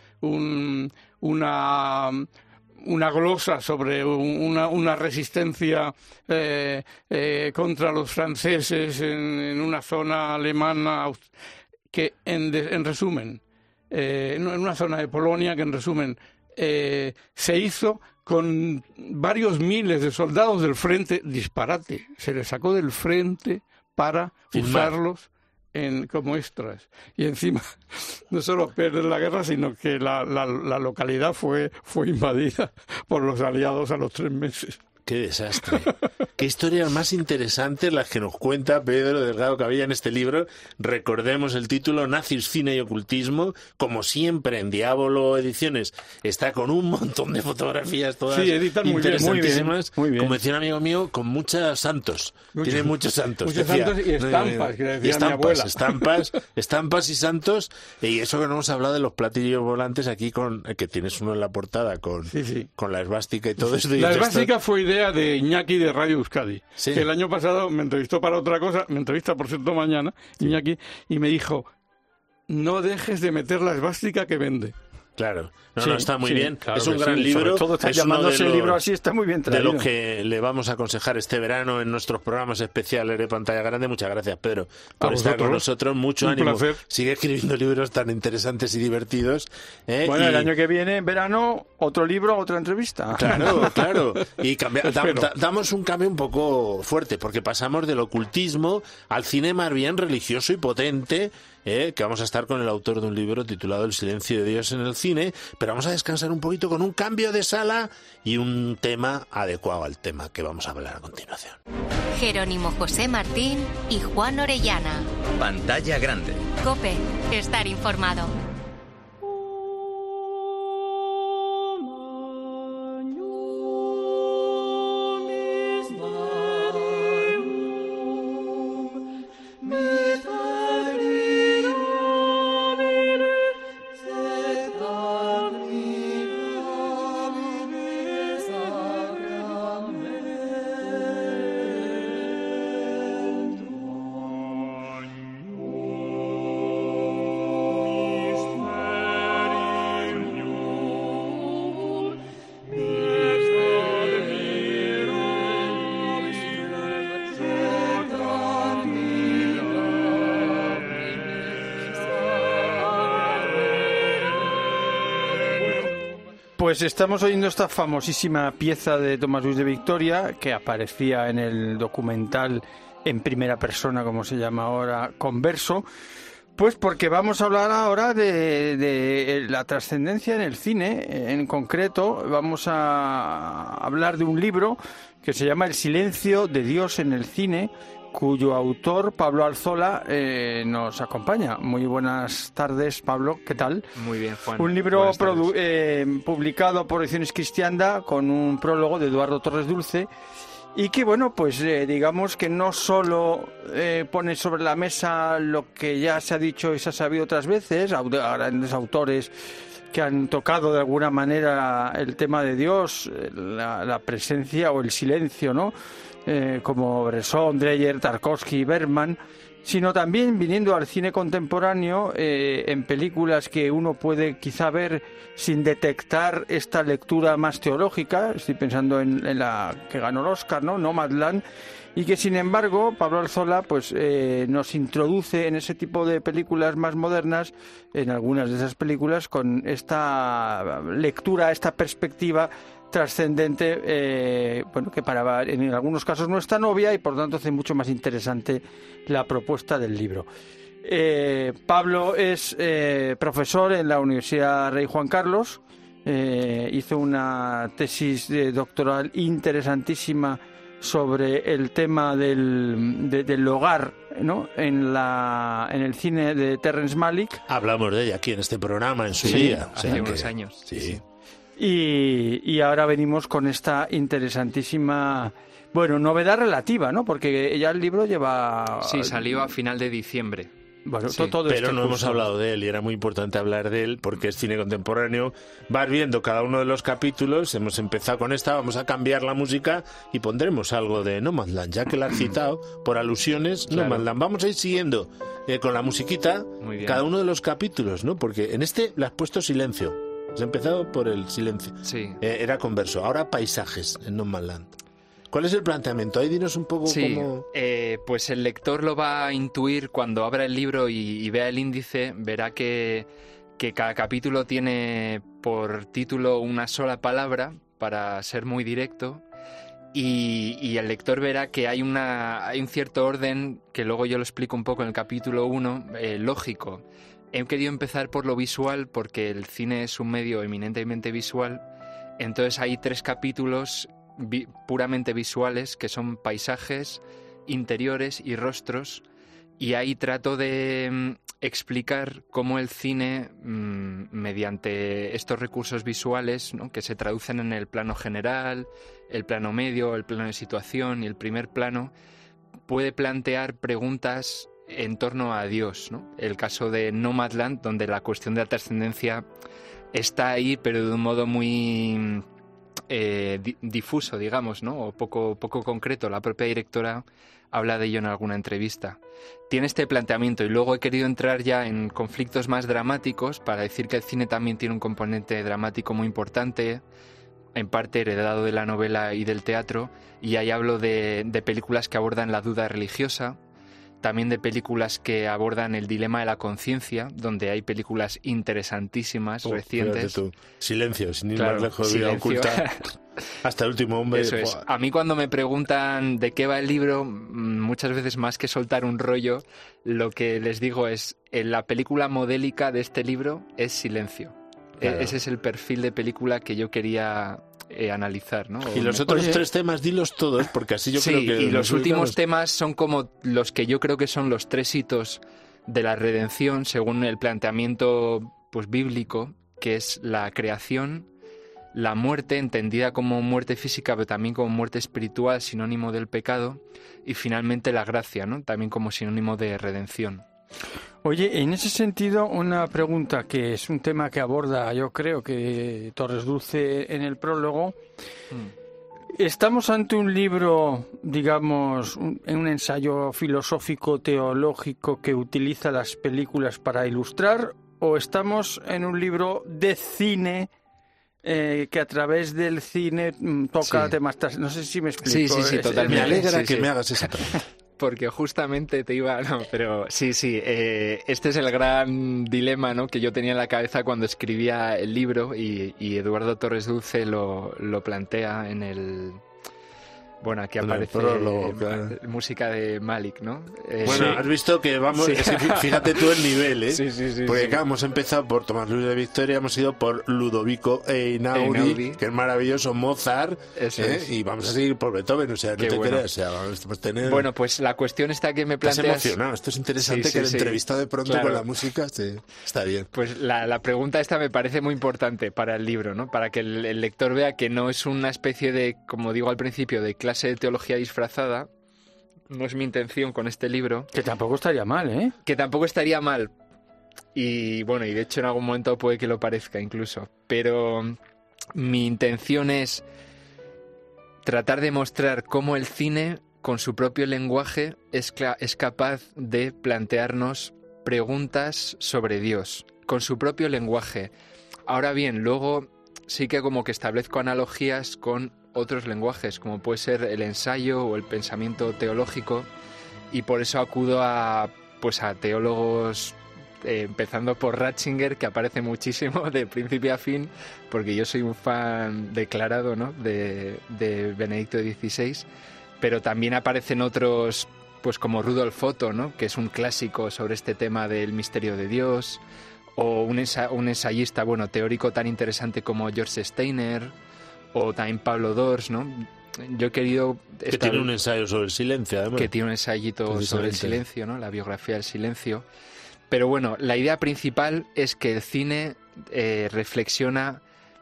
una glosa sobre una resistencia contra los franceses en una zona alemana, que en resumen, en una zona de Polonia que en resumen se hizo con varios miles de soldados del frente. Disparate, se les sacó del frente para usarlos como extras, y encima no solo perder la guerra, sino que la localidad fue invadida por los aliados a los 3 meses. ¡Qué desastre! Qué historias más interesantes las que nos cuenta Pedro Delgado Cabella en este libro. Recordemos el título, Nazis, cine y ocultismo. Como siempre en Diablo Ediciones está con un montón de fotografías todas interesantísimas. Muy bien. Como decía un amigo mío, con muchos santos. Tiene muchos santos. Muchos santos y estampas, que decía mi abuela. Estampas y santos. Y eso que no hemos hablado de los platillos volantes aquí, que tienes uno en la portada con la esvástica y todo eso. La esvástica fue idea de Iñaki de Radio Euskadi, que el año pasado me entrevistó para otra cosa, me entrevista por cierto mañana, Iñaki, y me dijo, no dejes de meter la esvástica que vende. Claro, no, está muy bien. Claro, es un gran libro. Sobre todo está llamándose el libro así, está muy bien traído. De lo que le vamos a aconsejar este verano en nuestros programas especiales de Pantalla Grande. Muchas gracias, Pedro, por estar con nosotros. Mucho ánimo. Placer. Sigue escribiendo libros tan interesantes y divertidos. Bueno, el año que viene, en verano, otro libro, otra entrevista. Claro. Y damos un cambio un poco fuerte, porque pasamos del ocultismo al cine más bien religioso y potente, que vamos a estar con el autor de un libro titulado El silencio de Dios en el cine, pero vamos a descansar un poquito con un cambio de sala y un tema adecuado al tema que vamos a hablar a continuación. Jerónimo José Martín y Juan Orellana. Pantalla Grande. COPE. Estar informado. Pues estamos oyendo esta famosísima pieza de Tomás Luis de Victoria que aparecía en el documental en primera persona, como se llama ahora, converso. Pues porque vamos a hablar ahora de la trascendencia en el cine. En concreto, vamos a hablar de un libro que se llama El silencio de Dios en el cine, cuyo autor, Pablo Alzola, nos acompaña. Muy buenas tardes, Pablo, ¿qué tal? Muy bien, Juan. Un libro publicado por Ediciones Cristianda con un prólogo de Eduardo Torres Dulce y que, bueno, pues digamos que no solo pone sobre la mesa lo que ya se ha dicho y se ha sabido otras veces, grandes autores que han tocado de alguna manera el tema de Dios, la presencia o el silencio, ¿no? Como Bresson, Dreyer, Tarkovsky, Bergman, sino también viniendo al cine contemporáneo en películas que uno puede quizá ver sin detectar esta lectura más teológica. Estoy pensando en la que ganó el Oscar, ¿no? Nomadland, y que sin embargo Pablo Alzola pues nos introduce en ese tipo de películas más modernas, en algunas de esas películas, con esta lectura, esta perspectiva trascendente, bueno, que en algunos casos no es tan obvia y por tanto hace mucho más interesante la propuesta del libro. Pablo es profesor en la Universidad Rey Juan Carlos, hizo una tesis doctoral interesantísima sobre el tema del hogar, ¿no? en el cine de Terrence Malick. Hablamos de ella aquí en este programa en su día. Hace unos años. Sí. Y ahora venimos con esta interesantísima, bueno, novedad relativa, ¿no? Porque ya el libro lleva... Sí, salió a final de diciembre. Bueno, sí. Pero no hemos hablado de él y era muy importante hablar de él porque es cine contemporáneo. Vas viendo cada uno de los capítulos, hemos empezado con esta, vamos a cambiar la música y pondremos algo de Nomadland, ya que la has citado por alusiones. Claro. Nomadland, vamos a ir siguiendo con la musiquita cada uno de los capítulos, ¿no? Porque en este le has puesto silencio. Has empezado por el silencio. Sí. Era converso. Ahora paisajes en Nomadland. ¿Cuál es el planteamiento? Ahí dinos un poco cómo... Pues el lector lo va a intuir cuando abra el libro y vea el índice. Verá que cada capítulo tiene por título una sola palabra, para ser muy directo. Y el lector verá que hay un cierto orden, que luego yo lo explico un poco en el capítulo 1, lógico. He querido empezar por lo visual porque el cine es un medio eminentemente visual. Entonces hay 3 capítulos puramente visuales que son paisajes, interiores y rostros. Y ahí trato de explicar cómo el cine, mediante estos recursos visuales, ¿no?, que se traducen en el plano general, el plano medio, el plano de situación y el primer plano, puede plantear preguntas en torno a Dios, ¿no? El caso de Nomadland, donde la cuestión de la trascendencia está ahí, pero de un modo muy difuso, digamos, ¿no? O poco concreto. La propia directora habla de ello en alguna entrevista. Tiene este planteamiento y luego he querido entrar ya en conflictos más dramáticos para decir que el cine también tiene un componente dramático muy importante, en parte heredado de la novela y del teatro, y ahí hablo de películas que abordan la duda religiosa, también de películas que abordan el dilema de la conciencia, donde hay películas interesantísimas, recientes. Silencio, sin ir más lejos de Vida Oculta. Hasta el último hombre. Eso es. A mí cuando me preguntan de qué va el libro, muchas veces más que soltar un rollo, lo que les digo es, la película modélica de este libro es Silencio. Claro. Ese es el perfil de película que yo quería analizar, ¿no? Y los otros 3 temas, dilos todos, porque así yo creo que... Sí, y los últimos temas son como los que yo creo que son los 3 hitos de la redención, según el planteamiento pues bíblico, que es la creación, la muerte, entendida como muerte física, pero también como muerte espiritual, sinónimo del pecado, y finalmente la gracia, ¿no?, también como sinónimo de redención. Oye, en ese sentido, una pregunta que es un tema que aborda, yo creo que Torres Dulce en el prólogo. ¿Estamos ante un libro, digamos, un ensayo filosófico, teológico que utiliza las películas para ilustrar? ¿O estamos en un libro de cine que a través del cine toca temas... No sé si me explico. Sí, totalmente. Me alegra que me hagas esa pregunta. Porque justamente te iba... No, pero sí, este es el gran dilema, ¿no?, que yo tenía en la cabeza cuando escribía el libro y Eduardo Torres Dulce lo plantea en el... Bueno, aquí aparece música de Malik, ¿no? Bueno, has visto que vamos... Es que fíjate tú el nivel, ¿eh? Sí. Porque claro, hemos empezado por Tomás Luis de Victoria, hemos ido por Ludovico Einaudi, que es maravilloso, Mozart, y vamos a seguir por Beethoven, o sea, no te creas, o sea, vamos a tener... Bueno, pues la cuestión está que me planteas... Estás emocionado, esto es interesante, que la entrevista de pronto con la música está bien. Pues la pregunta esta me parece muy importante para el libro, ¿no? Para que el lector vea que no es una especie de, como digo al principio, de clase de teología disfrazada. No es mi intención con este libro. Que tampoco estaría mal, ¿eh? Que tampoco estaría mal. Y bueno, y de hecho en algún momento puede que lo parezca incluso. Pero mi intención es tratar de mostrar cómo el cine, con su propio lenguaje, es capaz de plantearnos preguntas sobre Dios. Con su propio lenguaje. Ahora bien, luego sí que como que establezco analogías con otros lenguajes, como puede ser el ensayo o el pensamiento teológico, y por eso acudo a teólogos, empezando por Ratzinger, que aparece muchísimo de principio a fin, porque yo soy un fan declarado, ¿no?, de Benedicto XVI, pero también aparecen otros, pues como Rudolf Otto, ¿no?, que es un clásico sobre este tema del misterio de Dios, o un ensayista, bueno, teórico tan interesante como George Steiner, o también Pablo Dors, ¿no? Yo he querido... Que tiene un ensayo sobre el silencio, además. Que tiene un ensayito sobre el silencio, ¿no? La biografía del silencio. Pero bueno, la idea principal es que el cine reflexiona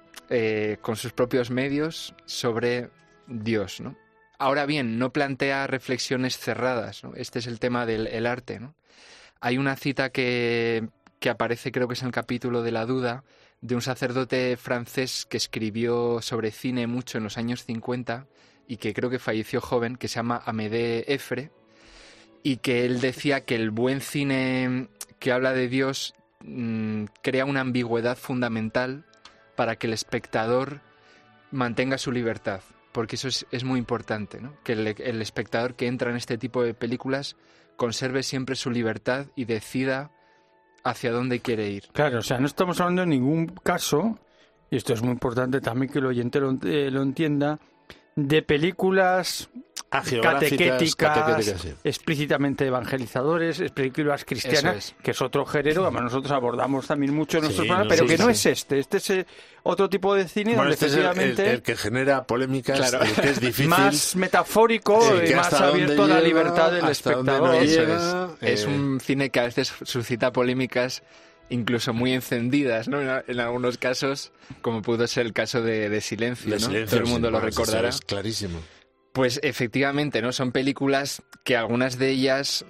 con sus propios medios sobre Dios, ¿no? Ahora bien, no plantea reflexiones cerradas, ¿no? Este es el tema del arte, ¿no? Hay una cita que aparece, creo que es en el capítulo de la duda, de un sacerdote francés que escribió sobre cine mucho en los años 50 y que creo que falleció joven, que se llama Amédée Effre, y que él decía que el buen cine que habla de Dios crea una ambigüedad fundamental para que el espectador mantenga su libertad, porque eso es muy importante, ¿no? Que el espectador que entra en este tipo de películas conserve siempre su libertad y decida hacia dónde quiere ir. Claro, o sea, no estamos hablando en ningún caso, y esto es muy importante también que el oyente lo entienda, de películas catequéticas, sí, explícitamente evangelizadores, películas cristianas, que es otro género, además nosotros abordamos también mucho en nuestros programas, pero que no es este es otro tipo de cine, bueno, donde este efectivamente... es el que genera polémicas, claro, el que es difícil, más metafórico y más abierto a la libertad del espectador. Es un cine que a veces suscita polémicas incluso muy encendidas, ¿no? En algunos casos, como pudo ser el caso de Silencio, ¿no? Todo el mundo lo recordará. Es clarísimo. Pues efectivamente, ¿no? Son películas que algunas de ellas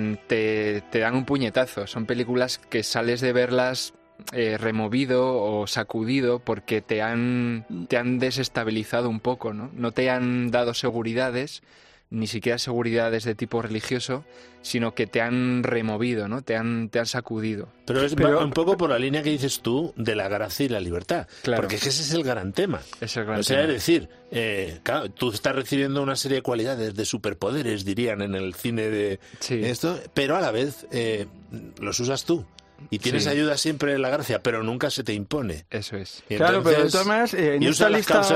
te dan un puñetazo. Son películas que sales de verlas removido o sacudido porque te han desestabilizado un poco, ¿no? No te han dado seguridades, ni siquiera seguridades de tipo religioso, sino que te han removido, ¿no? Te han sacudido. Pero va un poco por la línea que dices tú de la gracia y la libertad. Claro. Porque ese es el gran tema. Es el gran o sea, tema. Es decir, claro, tú estás recibiendo una serie de cualidades, de superpoderes, dirían en el cine de esto, pero a la vez los usas tú. Y tienes ayuda siempre en la gracia, pero nunca se te impone. Eso es. Y claro, entonces, pero de todas maneras, en esta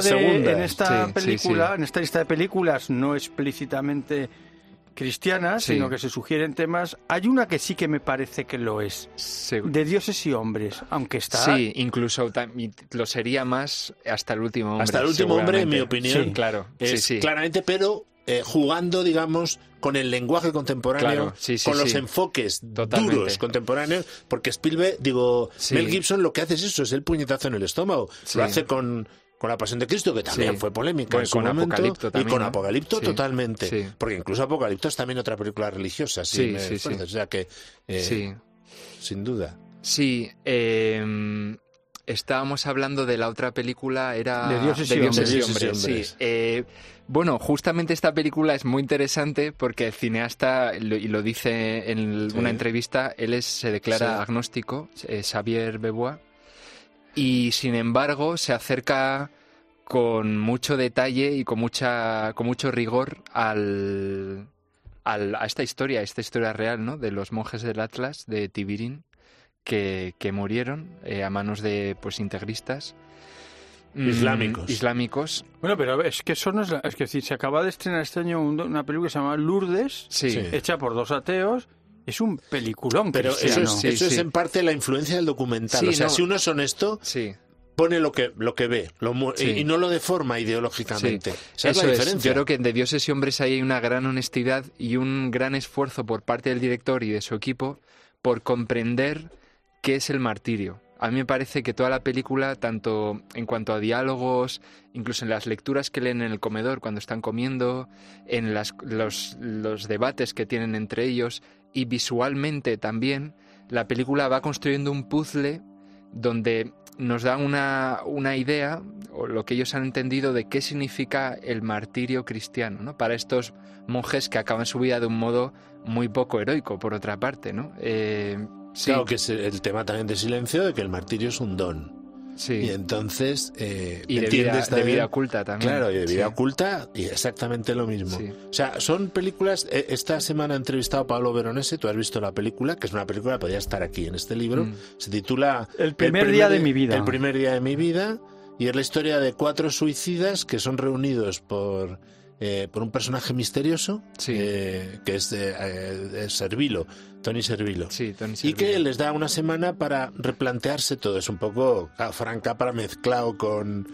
lista de películas no explícitamente cristianas, sino que se sugieren temas. Hay una que sí que me parece que lo es. De dioses y hombres, aunque está... Sí, incluso lo sería más hasta el último hombre. Hasta el último hombre, en mi opinión. Sí, claro. Claramente, pero... jugando, digamos, con el lenguaje contemporáneo, con los enfoques duros contemporáneos, porque Spielberg, Mel Gibson lo que hace es eso, es el puñetazo en el estómago. Lo hace con La Pasión de Cristo, que también fue polémica en su momento, Apocalipto también, y con ¿no? Apocalipto totalmente, porque incluso Apocalipto es también otra película religiosa, o sea que sin duda. Sí, estábamos hablando de la otra película, era de Dioses y Hombres. Sí. Bueno, justamente esta película es muy interesante porque el cineasta, y lo dice en una entrevista, él se declara agnóstico, Xavier Bebois, y sin embargo se acerca con mucho detalle y con mucho rigor a esta historia real, ¿no? De los monjes del Atlas de Tibirín que murieron a manos de integristas. islámicos. Bueno, pero es que eso no es que se acaba de estrenar este año una película que se llama Lourdes, hecha por 2 ateos. Es un peliculón, pero cristiano. Eso es en parte la influencia del documental. Si uno es honesto, pone lo que ve y no lo deforma ideológicamente. Esa es la diferencia. Yo creo que en De Dioses y Hombres hay una gran honestidad y un gran esfuerzo por parte del director y de su equipo por comprender qué es el martirio. A mí me parece que toda la película, tanto en cuanto a diálogos, incluso en las lecturas que leen en el comedor cuando están comiendo, en los debates que tienen entre ellos, y visualmente también, la película va construyendo un puzzle donde nos da una idea, o lo que ellos han entendido, de qué significa el martirio cristiano, ¿no? Para estos monjes que acaban su vida de un modo muy poco heroico, por otra parte, ¿no? Claro, que es el tema también de Silencio, de que el martirio es un don. Y entonces y de vida oculta también. Claro, y de vida oculta, y exactamente lo mismo. O sea, son películas. Esta semana he entrevistado a Pablo Veronese. Tú has visto la película, que es una película que podría estar aquí en este libro. Se titula El primer día de mi vida. El primer día de mi vida, y es la historia de 4 suicidas que son reunidos por un personaje misterioso, que es Servillo, Tony Servillo. Y que les da una semana para replantearse todo. Es un poco Frank Capra mezclado con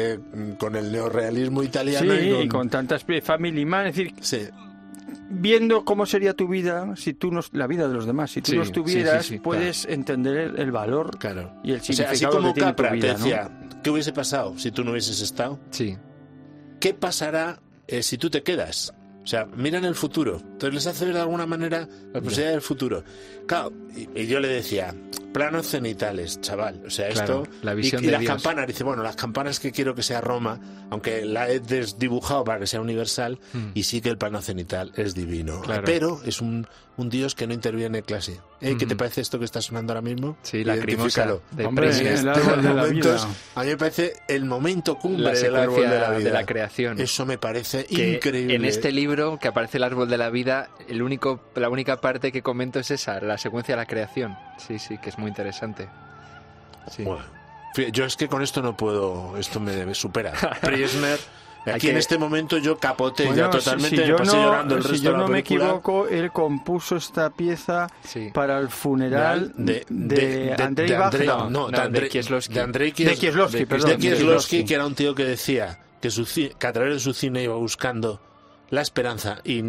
el neorrealismo italiano. Y con tantas Family Man, es decir, viendo cómo sería tu vida, si tú no, la vida de los demás, si tú no estuvieras, puedes entender el valor y el significado, así como que tiene Capra tu vida, te decía, ¿qué hubiese pasado si tú no hubieses estado? ¿Qué pasará si tú te quedas? O sea, miran el futuro. Entonces les hace ver de alguna manera la posibilidad del futuro. Claro, y yo le decía, planos cenitales, chaval. O sea, esto... La visión y de las Dios. campanas, dice, bueno, las campanas que quiero que sea Roma, aunque la he desdibujado para que sea universal, y sí que el plano cenital es divino. Pero es un Dios que no interviene clase. ¿Qué te parece esto que está sonando ahora mismo? Sí, la crimosa de Hombre, el árbol de la vida. A mí me parece el momento cumbre del árbol de la vida. De la creación. Eso me parece increíble. En este libro, que aparece el árbol de la vida, la única parte que comento es esa, la secuencia de la creación. Sí, que es muy interesante. Bueno, yo es que con esto no puedo, esto me supera. Prisoner. Aquí en este momento yo capoté ya totalmente, me pasé llorando el resto de la película. Si yo no me equivoco, él compuso esta pieza para el funeral de Andrei Bajda. De Kieslowski, que era un tío que decía que a través de su cine iba buscando la esperanza y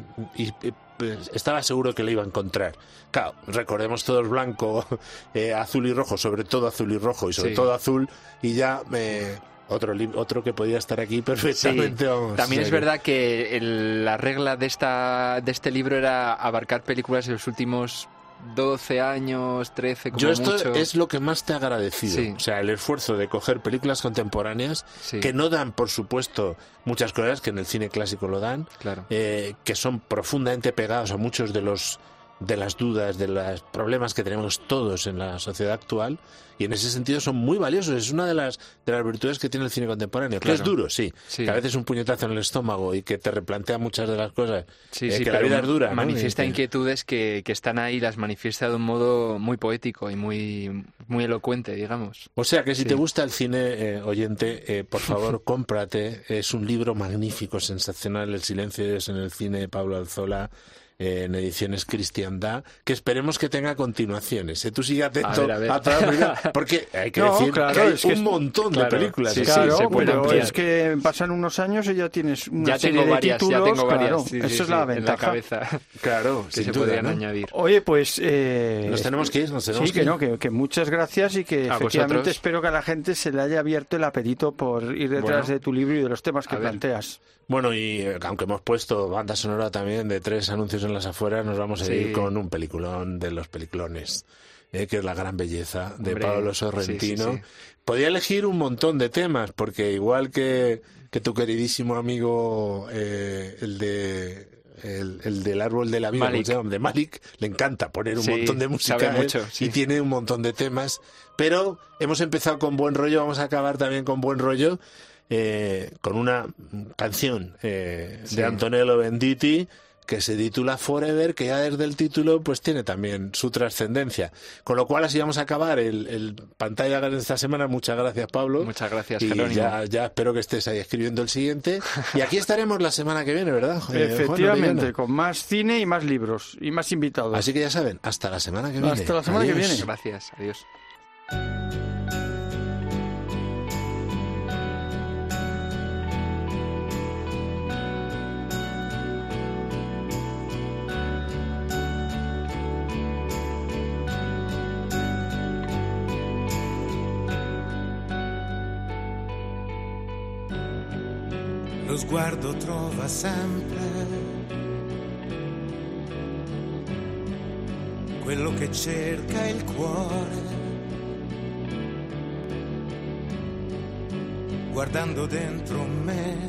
estaba seguro que la iba a encontrar. Claro, recordemos todos blanco, azul y rojo, sobre todo azul y rojo, y sobre todo azul, y ya... Otro que podía estar aquí perfectamente. También es verdad que la regla de este libro era abarcar películas de los últimos 12 años, 13 como mucho. Esto es lo que más te he agradecido. O sea, el esfuerzo de coger películas contemporáneas que no dan, por supuesto, muchas cosas que en el cine clásico lo dan, que son profundamente pegados a muchos de las dudas, de los problemas que tenemos todos en la sociedad actual, y en ese sentido son muy valiosos. Es una de las virtudes que tiene el cine contemporáneo, que es duro, que a veces un puñetazo en el estómago y que te replantea muchas de las cosas, que la vida es dura. Manifiesta inquietudes que están ahí, las manifiesta de un modo muy poético y muy, muy elocuente, digamos. O sea que si te gusta el cine, oyente, por favor, cómprate. Es un libro magnífico, sensacional, El silencio de Dios en el cine, de Pablo Alzola, en ediciones Cristiandad, que esperemos que tenga continuaciones. Tú sigue atento a toda la película, porque hay que decir que hay un montón de películas. Pero es que pasan unos años y ya tienes una serie de títulos. Ya tengo varias. Esa es la ventaja. En la cabeza. Que se podrían añadir. Oye, pues... nos tenemos que ir, que muchas gracias, y que efectivamente espero que a la gente se le haya abierto el apetito por ir detrás de tu libro y de los temas que planteas. Bueno, y aunque hemos puesto banda sonora también de 3 anuncios en las afueras, nos vamos a ir con un peliculón de los peliculones, que es La gran belleza, de Paolo Sorrentino. Podía elegir un montón de temas, porque igual que tu queridísimo amigo, el del árbol de la vida, de Malik, le encanta poner un montón de música, y tiene un montón de temas, pero hemos empezado con buen rollo, vamos a acabar también con buen rollo, con una canción de Antonello Venditti, que se titula Forever, que ya desde el título pues tiene también su trascendencia. Con lo cual así vamos a acabar el pantalla de esta semana. Muchas gracias, Pablo. Muchas gracias, y Jerónimo. Ya espero que estés ahí escribiendo el siguiente. Y aquí estaremos la semana que viene, ¿verdad? Efectivamente, con más cine y más libros y más invitados. Así que ya saben, hasta la semana que viene. Hasta la semana que viene. Gracias, adiós. Lo sguardo trova sempre quello che cerca il cuore, guardando dentro me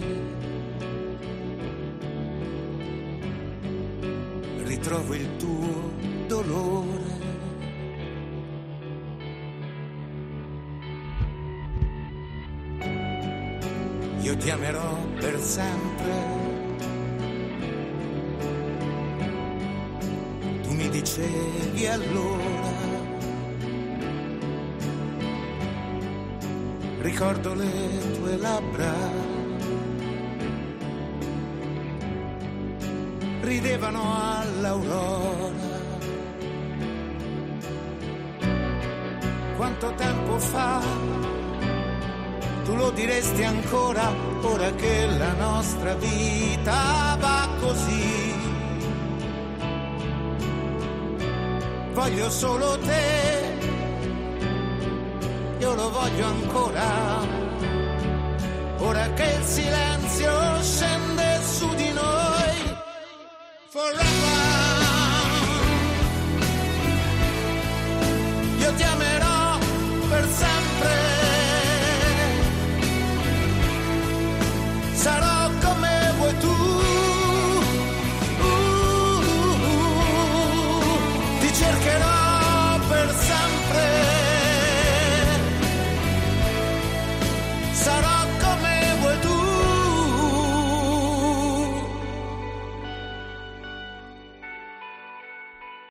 ritrovo il tuo dolore. Io ti amerò per sempre. Tu mi dicevi allora, ricordo le tue labbra, ridevano all'aurora. Quanto tempo fa? Tu lo diresti ancora, ora che la nostra vita va così. Voglio solo te, io lo voglio ancora, ora che il silenzio scende su di noi. Forever.